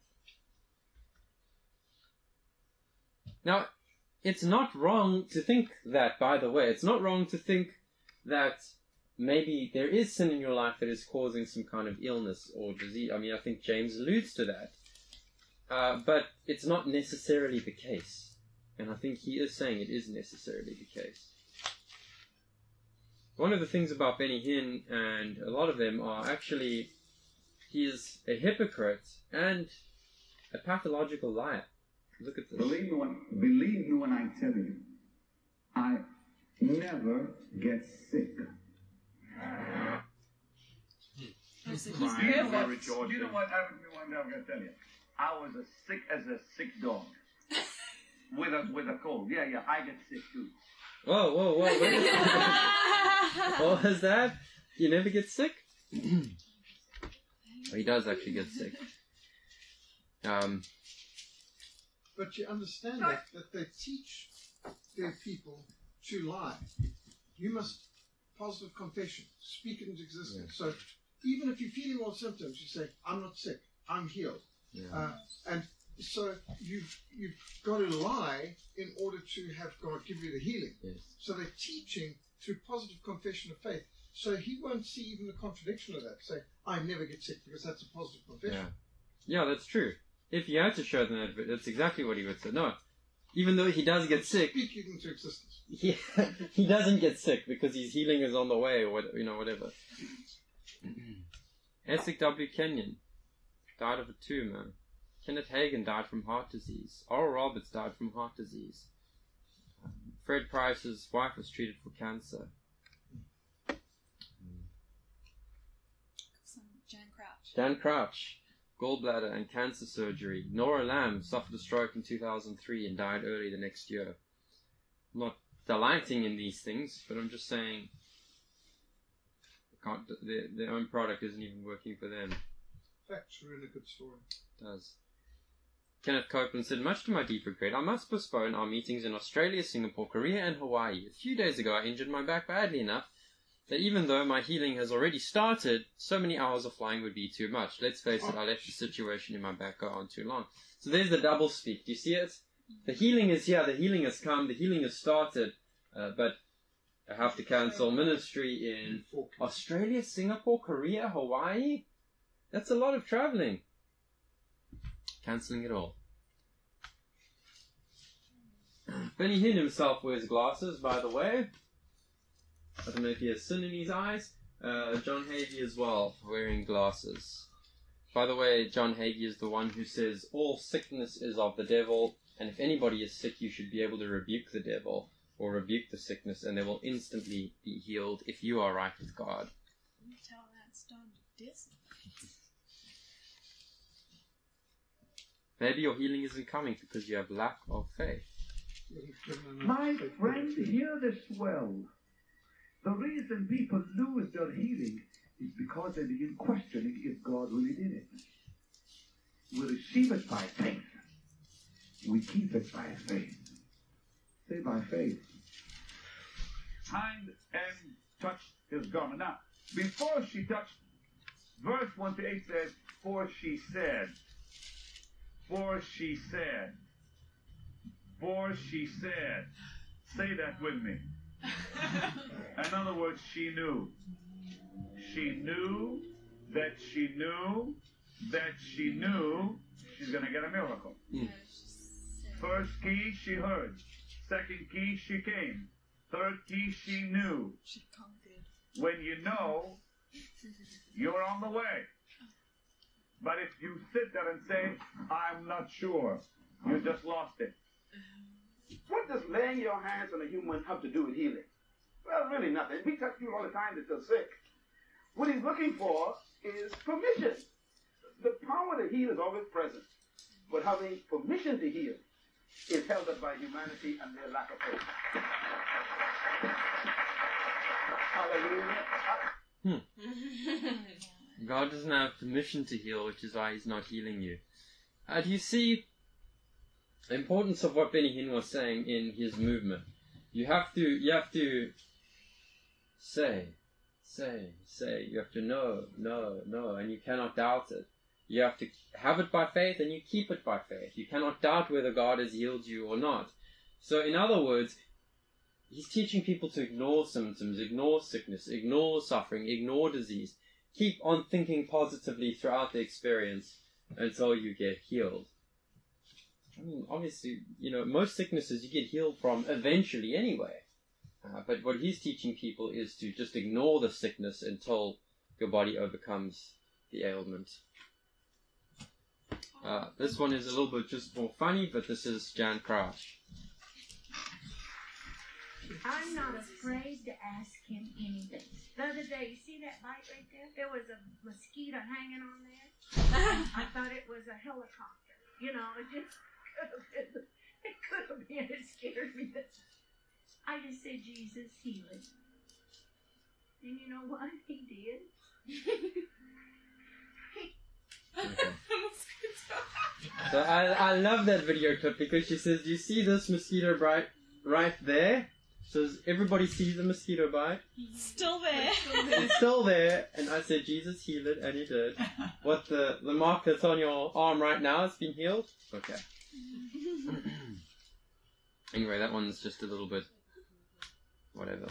Now, it's not wrong to think that, by the way. It's not wrong to think that maybe there is sin in your life that is causing some kind of illness or disease. I mean, I think James alludes to that. Uh, but it's not necessarily the case. And I think he is saying it is necessarily the case. One of the things about Benny Hinn, and a lot of them, are actually, he is a hypocrite and a pathological liar. Look at this. Believe me when, believe me when I tell you, I never get sick. You know what, you know what happened to me one day? I'm going to tell you. I was as sick as a sick dog. With a, with a cold. Yeah, yeah, I get sick too. Whoa, whoa, whoa. Wait a minute. What was that? You never get sick? Well, he does actually get sick. Um, But you understand that, that they teach their people to lie. You must, positive confession, speak it into existence. So even if you're feeling all symptoms, you say, I'm not sick, I'm healed. Yeah. Uh, and so you've, you've got to lie in order to have God give you the healing. Yes. So they're teaching through positive confession of faith. So he won't see even the contradiction of that. Say, I never get sick, because that's a positive confession. Yeah. Yeah, that's true. If you had to show them that, that's exactly what he would say. No, even though he does get sick, Speak it into existence. he, he doesn't get sick because his healing is on the way, or what, you know, whatever. Essex W. Kenyon died of a tumor. Kenneth Hagin died from heart disease. Oral Roberts died from heart disease. Um, Fred Price's wife was treated for cancer. Jan Crouch. Dan Crouch, gallbladder and cancer surgery. Nora Lamb suffered a stroke in two thousand three and died early the next year. I'm not delighting in these things, but I'm just saying can't, their, their own product isn't even working for them. That's a really good story. It does. Kenneth Copeland said, much to my deep regret, I must postpone our meetings in Australia, Singapore, Korea and Hawaii. A few days ago I injured my back badly enough that even though my healing has already started, so many hours of flying would be too much. Let's face it, I left the situation in my back go on too long. So there's the double speak. Do you see it? The healing is here, the healing has come, the healing has started, uh, but I have to cancel ministry in Australia, Singapore, Korea, Hawaii. That's a lot of traveling. Cancelling it all. Benny Hinn himself wears glasses, by the way. I don't know if he has sin in his eyes. Uh, John Hagee as well, wearing glasses. By the way, John Hagee is the one who says all sickness is of the devil, and if anybody is sick, you should be able to rebuke the devil or rebuke the sickness, and they will instantly be healed if you are right with God. You tell that stone to diss. Maybe your healing isn't coming because you have lack of faith. My friend, hear this well. The reason people lose their healing It's because they begin questioning if God really did it. We receive it by faith. We keep it by faith. Say by faith. Hand and touched his garment. Now, before she touched, verse one to eight says, for she said, for she said, for she said. Say that with me. In other words, she knew. She knew that she knew that she knew she's going to get a miracle. Mm. First key, she heard. Second key, she came. Third key, she knew. She conquered. When you know, you're on the way. But if you sit there and say, I'm not sure, you just lost it. What does laying your hands on a human have to do with healing? Well, really nothing. We touch people all the time that are sick. What he's looking for is permission. The power to heal is always present, but having permission to heal is held up by humanity and their lack of faith. Hallelujah. Hmm. God doesn't have permission to heal, which is why he's not healing you. Uh, do you see the importance of what Benny Hinn was saying in his movement? You have to, you have to say, say, say. You have to know, know, know, and you cannot doubt it. You have to have it by faith, and you keep it by faith. You cannot doubt whether God has healed you or not. So, in other words, he's teaching people to ignore symptoms, ignore sickness, ignore suffering, ignore disease. Keep on thinking positively throughout the experience until you get healed. I mean, obviously, you know, most sicknesses you get healed from eventually anyway. Uh, but what he's teaching people is to just ignore the sickness until your body overcomes the ailment. Uh, this one is a little bit just more funny, but this is Jan Crouch. I'm not afraid to ask him anything. The other day, you see that light right there? There was a mosquito hanging on there. I thought it was a helicopter. You know, it just could have been. It could have been. It scared me. I just said, Jesus, heal it. And you know what? He did. Okay. So I I love that video clip because she says, "Do you see this mosquito bite right there?" So everybody sees the mosquito bite. Still there. It's still there, and I said, "Jesus, heal it," and he did. What the the mark that's on your arm right now has been healed. Okay. Anyway, that one's just a little bit whatever.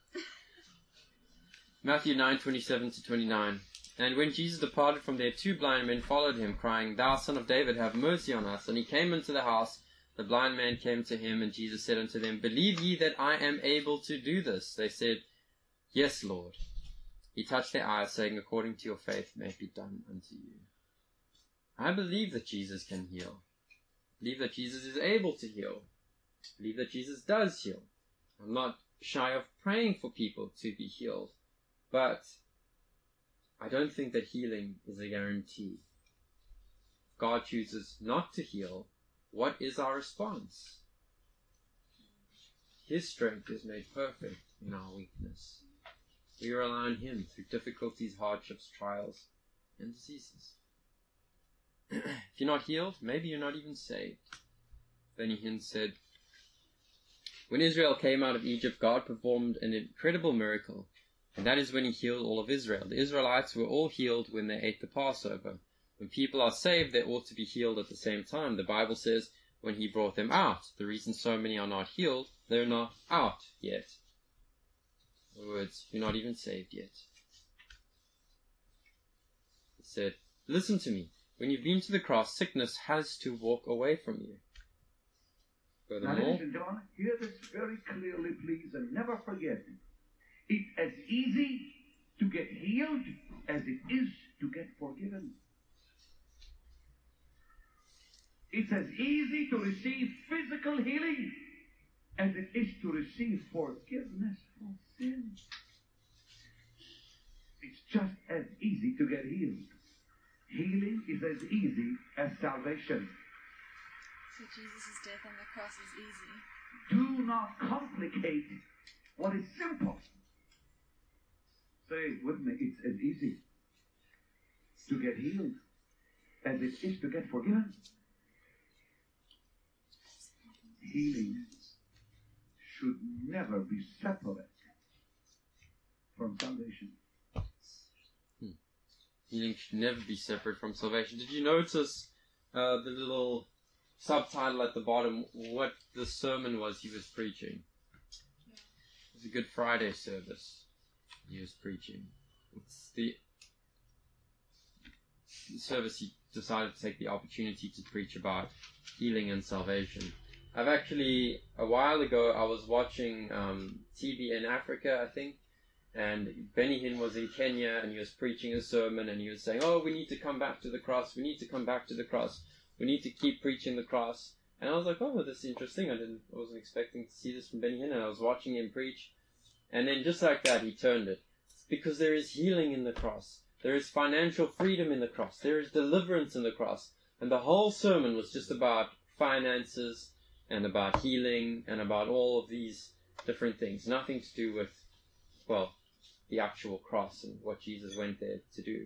Matthew nine twenty-seven to twenty-nine. And when Jesus departed from there, two blind men followed him, crying, Thou Son of David, have mercy on us. And he came into the house. The blind man came to him, and Jesus said unto them, Believe ye that I am able to do this? They said, Yes, Lord. He touched their eyes, saying, According to your faith may it be done unto you. I believe that Jesus can heal. I believe that Jesus is able to heal. I believe that Jesus does heal. I'm not shy of praying for people to be healed. But I don't think that healing is a guarantee. If God chooses not to heal, what is our response? His strength is made perfect in our weakness. We rely on Him through difficulties, hardships, trials, and diseases. If you're not healed, maybe you're not even saved. Benny Hinn said, When Israel came out of Egypt, God performed an incredible miracle. And that is when he healed all of Israel. The Israelites were all healed when they ate the Passover. When people are saved, they ought to be healed at the same time. The Bible says when he brought them out. The reason so many are not healed, they're not out yet. In other words, you're not even saved yet. He said, Listen to me. When you've been to the cross, sickness has to walk away from you. Now, ladies and gentlemen, hear this very clearly, please, and never forget it. It's as easy to get healed as it is to get forgiven. It's as easy to receive physical healing as it is to receive forgiveness for sin. It's just as easy to get healed. Healing is as easy as salvation. So Jesus' death on the cross is easy. Do not complicate what is simple. Say it with me. It's as easy to get healed as it is to get forgiven. Healing should never be separate from salvation. Hmm. Healing should never be separate from salvation. Did you notice uh, the little subtitle at the bottom, what the sermon was he was preaching? It was a Good Friday service he was preaching. It's the, the service he decided to take the opportunity to preach about healing and salvation. I've actually, a while ago, I was watching um, T V in Africa, I think, and Benny Hinn was in Kenya, and he was preaching a sermon, and he was saying, oh, we need to come back to the cross, we need to come back to the cross, we need to keep preaching the cross. And I was like, oh, this is interesting. I didn't, I wasn't expecting to see this from Benny Hinn, and I was watching him preach. And then just like that, he turned it. It's because there is healing in the cross. There is financial freedom in the cross. There is deliverance in the cross. And the whole sermon was just about finances and about healing and about all of these different things. Nothing to do with, well, the actual cross and what Jesus went there to do.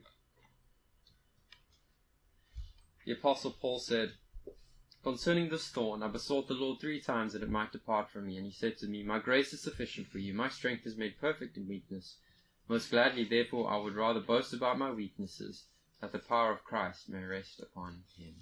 The Apostle Paul said, concerning this thorn, I besought the Lord three times that it might depart from me, and he said to me, my grace is sufficient for you, my strength is made perfect in weakness. Most gladly, therefore, I would rather boast about my weaknesses, that the power of Christ may rest upon him.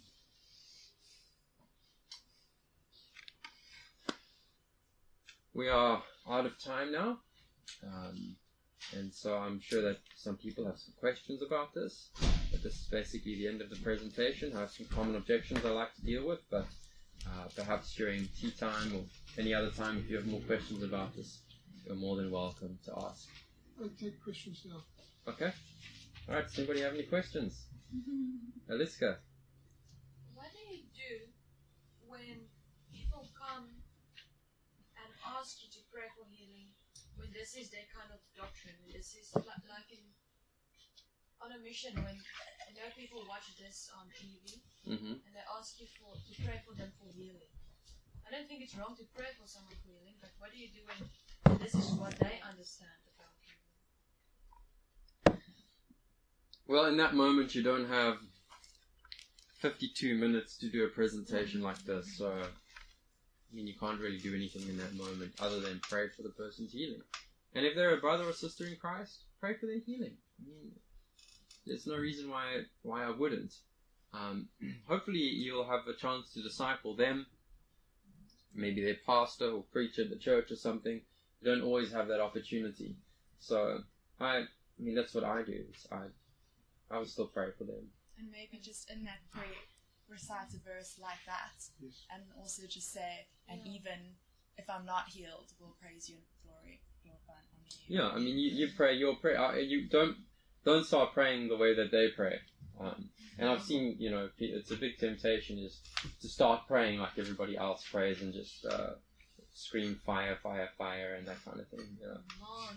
We are out of time now, um, and so I'm sure that some people have some questions about this. But this is basically the end of the presentation. I have some common objections I like to deal with, but uh, perhaps during tea time or any other time, if you have more questions about this, you're more than welcome to ask. I'll take questions now. Okay. All right. Does anybody have any questions? Aliska. What do you do when people come and ask you to pray for healing, when this is their kind of doctrine, when this is like, like in on a mission, when I know people watch this on T V, Mm-hmm. and they ask you for to pray for them for healing. I don't think it's wrong to pray for someone for healing, but what do you do when this is what they understand about healing? Well, in that moment, you don't have fifty-two minutes to do a presentation like this, so I mean, you can't really do anything in that moment other than pray for the person's healing. And if they're a brother or sister in Christ, pray for their healing. I mean, there's no reason why why I wouldn't. Um, hopefully you'll have a chance to disciple them, maybe their pastor or preacher at the church or something. You don't always have that opportunity. So, I, I mean, that's what I do. Is I, I would still pray for them. And maybe just in that prayer, recite a verse like that. Yes. And also just say, and even if I'm not healed, we'll praise you and glory, glorify and honor you. Yeah, I mean, you, you pray your prayer. Uh, you don't don't start praying the way that they pray. Um, and I've seen, you know, it's a big temptation is to start praying like everybody else prays and just uh, scream fire, fire, fire, and that kind of thing. You know.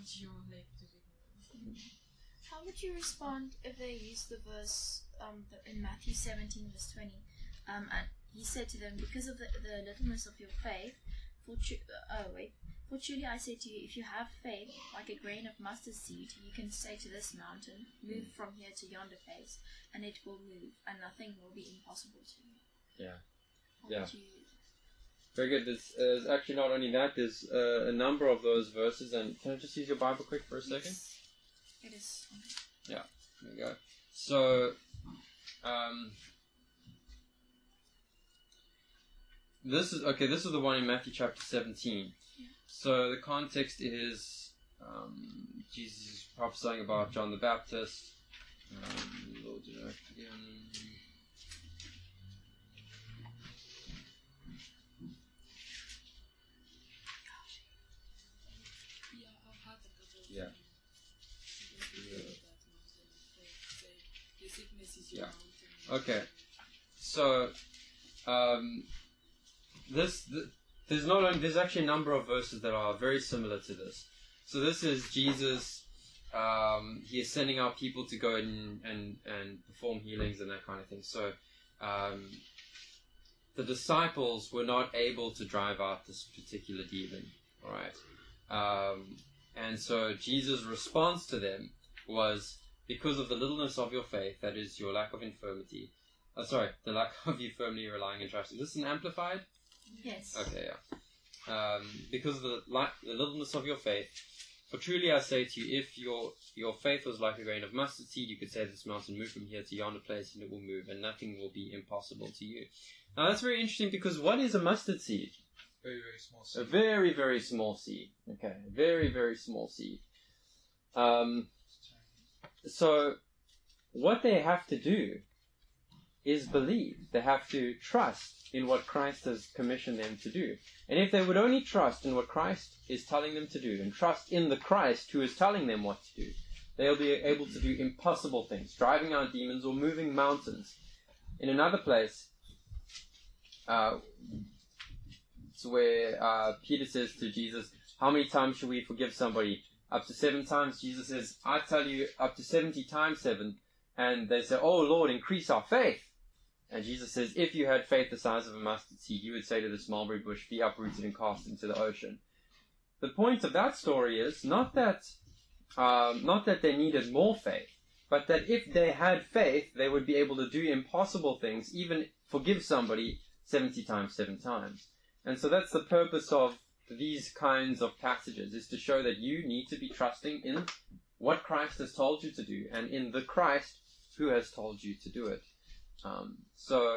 How would you respond if they use the verse um, in Matthew seventeen, verse twenty? Um, and he said to them, because of the, the littleness of your faith, for tru- uh, oh wait, for truly I say to you, if you have faith like a grain of mustard seed, you can say to this mountain, move from here to yonder place, and it will move, and nothing will be impossible to you. Yeah. How Yeah. would you- Very good. There's, uh, there's actually not only that, there's uh, a number of those verses. And can I just use your Bible quick for a second? It is. Yeah, there we go. So, um, this is, okay, this is the one in Matthew chapter seventeen. Yeah. So the context is um, Jesus is prophesying about John the Baptist. Um, Lord, you know, again. Yeah. Yeah. Okay. So, um, this, th- there's not only, there's actually a number of verses that are very similar to this. So this is Jesus, um, he is sending out people to go and, and, and perform healings and that kind of thing. So, um, the disciples were not able to drive out this particular demon, alright? Um, And so Jesus' response to them was, because of the littleness of your faith, that is your lack of infirmity, oh, sorry, the lack of you firmly relying and trusting. Is this an amplified? Yes. Okay, yeah. Um, because of the, li- the littleness of your faith, for truly I say to you, if your your faith was like a grain of mustard seed, you could say to this mountain, move from here to yonder place, and it will move, and nothing will be impossible to you. Now that's very interesting, because what is a mustard seed? Very, very small seed. A very, very small seed. Okay, very, very small seed. Um, so, what they have to do is believe. They have to trust in what Christ has commissioned them to do. And if they would only trust in what Christ is telling them to do, and trust in the Christ who is telling them what to do, they'll be able to do impossible things, driving out demons or moving mountains. In another place, uh, it's where uh, Peter says to Jesus, how many times should we forgive somebody? Up to seven times. Jesus says, I tell you, up to seventy times seven. And they say, oh Lord, increase our faith. And Jesus says, if you had faith the size of a mustard seed, you would say to this mulberry bush, be uprooted and cast into the ocean. The point of that story is not that, um, not that they needed more faith, but that if they had faith, they would be able to do impossible things, even forgive somebody seventy times, seven times. And so that's the purpose of these kinds of passages, is to show that you need to be trusting in what Christ has told you to do, and in the Christ who has told you to do it. Um, so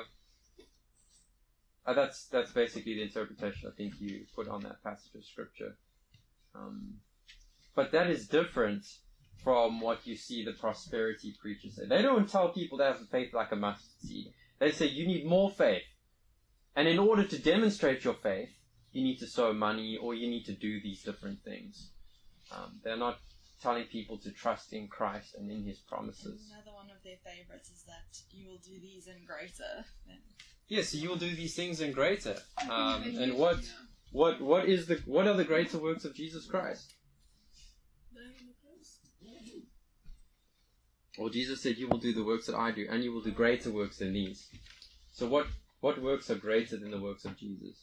uh, that's that's basically the interpretation I think you put on that passage of Scripture. Um, but that is different from what you see the prosperity preachers say. They don't tell people to have faith like a mustard seed. They say you need more faith. And in order to demonstrate your faith, you need to sow money or you need to do these different things. Um, they're not telling people to trust in Christ and in His promises. Another one of their favorites is that you will do these and greater. Than... Yes, so you will do these things and greater. Um, and what, what, what is the, what are the greater works of Jesus Christ? Well, Jesus said, "You will do the works that I do, and you will do greater works than these." So, what, what works are greater than the works of Jesus?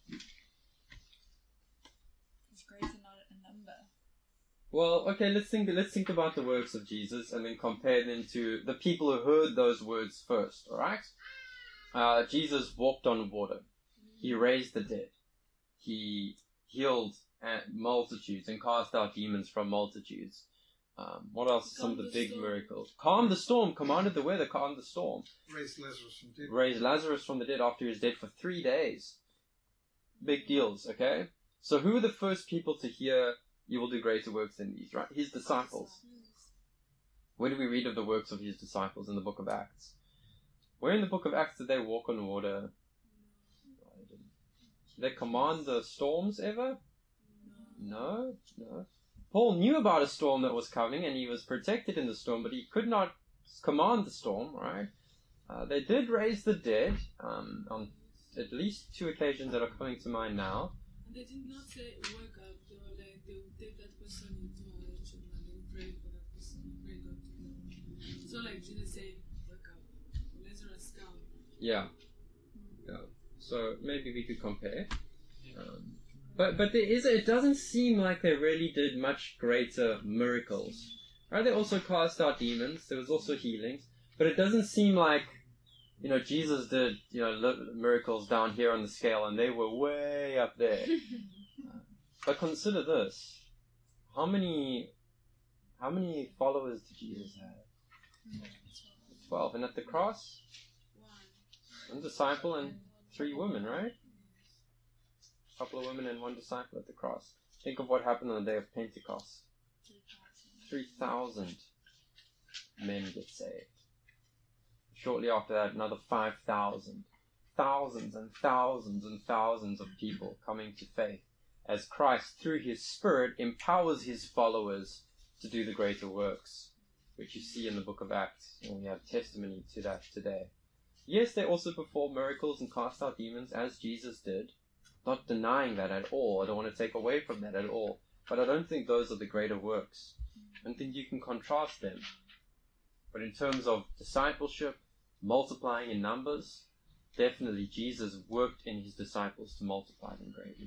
Is greater not a number? Well, okay, let's think let's think about the works of Jesus and then compare them to the people who heard those words first, alright? Uh, Jesus walked on water. He raised the dead. He healed multitudes and cast out demons from multitudes. Um, what else? Some of the big miracles. Calmed the storm, commanded the weather, calmed the storm. Raised Lazarus from the dead. Raised Lazarus from the dead after he was dead for three days. Big deals, okay? So who are the first people to hear, you will do greater works than these, right? His disciples. Where do we read of the works of his disciples? In the book of Acts. Where in the book of Acts did they walk on water? Did they command the storms ever? No, no. Paul knew about a storm that was coming and he was protected in the storm, but he could not command the storm, right? Uh, they did raise the dead um, on at least two occasions that are coming to mind now. And they did not say, wake up. They were like, they would take that person into a religion and then pray for that person, pray God to them. So like Jesus said, wake up. Lazarus come. Yeah. Yeah. So maybe we could compare. Um, But but there is it doesn't seem like they really did much greater miracles. Right? They also cast out demons. There was also healings, but it doesn't seem like, you know, Jesus did, you know, miracles down here on the scale, and they were way up there. But consider this: how many how many followers did Jesus have? Twelve, and at the cross, one disciple and three women, right? A couple of women and one disciple at the cross. Think of what happened on the day of Pentecost. Three thousand men get saved. Shortly after that, another five thousand. Thousands and thousands and thousands of people coming to faith as Christ, through His Spirit, empowers His followers to do the greater works, which you see in the book of Acts, and we have testimony to that today. Yes, they also perform miracles and cast out demons, as Jesus did. Not denying that at all. I don't want to take away from that at all. But I don't think those are the greater works. I don't think you can contrast them. But in terms of discipleship, multiplying in numbers, definitely Jesus worked in His disciples to multiply them greatly.